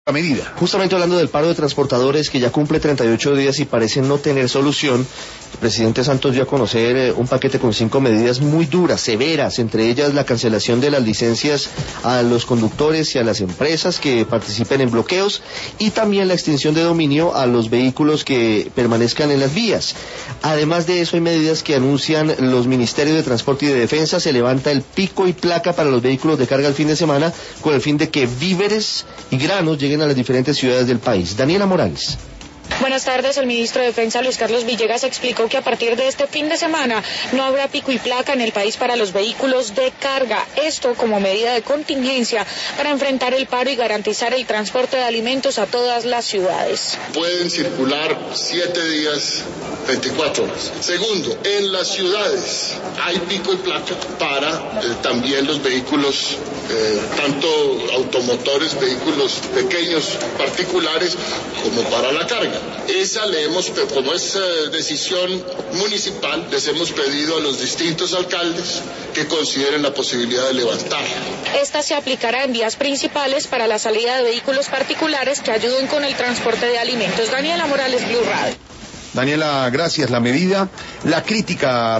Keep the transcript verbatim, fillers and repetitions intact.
La medida. Justamente hablando del paro de transportadores que ya cumple treinta y ocho días y parece no tener solución, el presidente Santos dio a conocer eh, un paquete con cinco medidas muy duras, severas, entre ellas la cancelación de las licencias a los conductores y a las empresas que participen en bloqueos y también la extinción de dominio a los vehículos que permanezcan en las vías. Además de eso hay medidas que anuncian los ministerios de Transporte y de Defensa. Se levanta el pico y placa para los vehículos de carga el fin de semana con el fin de que víveres y granos lleguen a las diferentes ciudades del país. Daniela Morales. Buenas tardes. El ministro de Defensa, Luis Carlos Villegas, explicó que a partir de este fin de semana no habrá pico y placa en el país para los vehículos de carga. Esto como medida de contingencia para enfrentar el paro y garantizar el transporte de alimentos a todas las ciudades. Pueden circular siete días, veinticuatro horas. Segundo, en las ciudades hay pico y placa para eh, también los vehículos, eh, tanto automotores, vehículos pequeños, particulares, como para la carga. Esa le hemos, como es eh, decisión municipal, les hemos pedido a los distintos alcaldes que consideren la posibilidad de levantarla. Esta se aplicará en vías principales para la salida de vehículos particulares que ayuden con el transporte de alimentos. Daniela Morales, Blue Radio. Daniela, gracias. La medida, la crítica